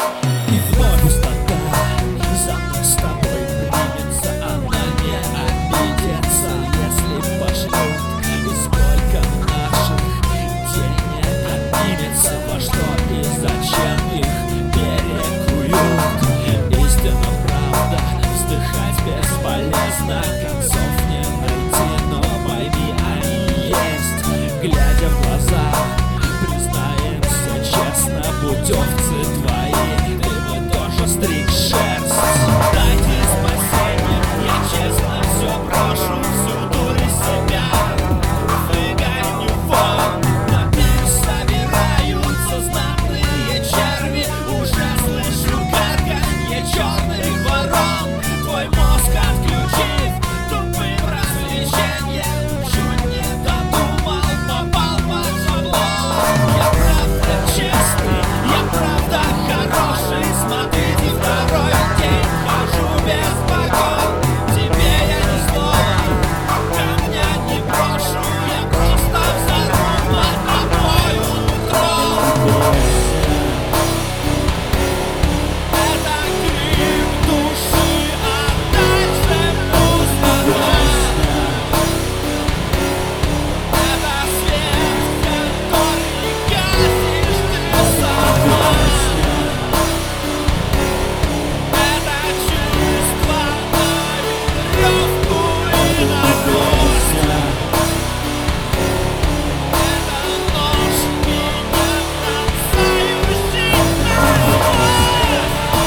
И вновь пустота за мной с тобой примется. Она не обидится, если пошлют. И сколько наших денег отнимется, во что и зачем их перекуют. Истинно, правда, вздыхать бесполезно, концов не найти, но пойми, они есть. Глядя в глаза, признаемся честно, путевцы твои, ты бы тоже стриг шерсть. Дайте спасение, я честно все прошу, всю дурь из себя выгоню вон. На пир собираются знатные черви, уже слышу карканье черных ворон. Твой мозг отключив тупым развлечением, чуть не додумал, попал под шаблон. Я правда честный, я правда хороший, смотрите, второй день хожу без погон. Тебе я ни слова, камня не брошу, я просто взорву над тобою нутро. Это крик души, а дальше пустота. Это свет, который гасишь ты сама. Это чувство на веревку и на гвоздь. Это нож меня пронзающий насквозь.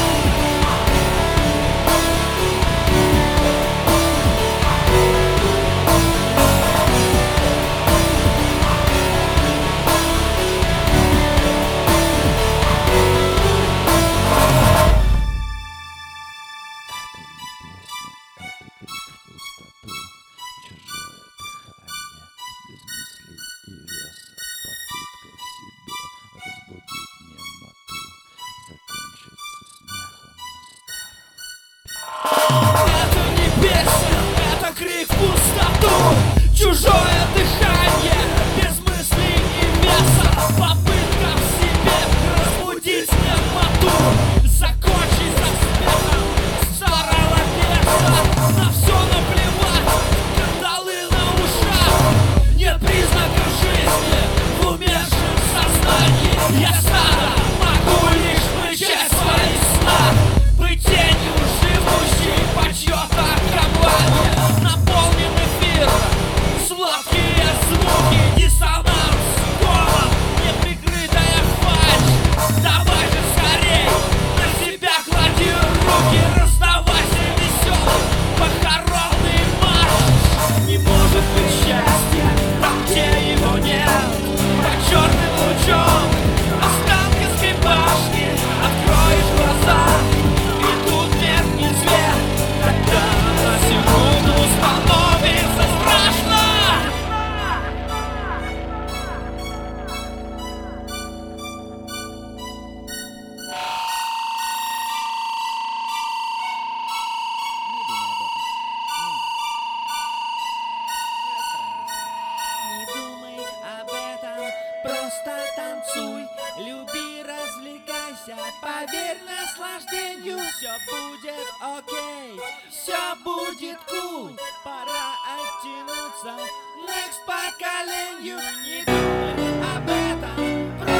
Это не песня, это крик в пустоту. Чужое дыхание, без мысли и веса. Попытка в себе разбудить немоту. Закончить со смехом старого беса. На все наплевать, кандалы на ушах. Нет признаков жизни в умершем сознании. Я стадо, могу лишь мычать свои сна. Быть тенью, живущей по чьё-то кабане. Наполнен эфир, сладкие звуки, диссонанс, голод, неприкрытая фальшь. Давай же скорей, на себя клади руки, раздавайся веселый похоронный марш. Не может быть счастья там, где его нет. Под черным лучом останкинской башни откроешь глаза, и тут меркнет свет. Тогда на секунду становится страшно. Не думай об этом, просто танцуй, люби, развлекайся, поверь наслаждению. Все будет окей, все будет кул, пора оттянуться next поколению. Не думай об этом, просто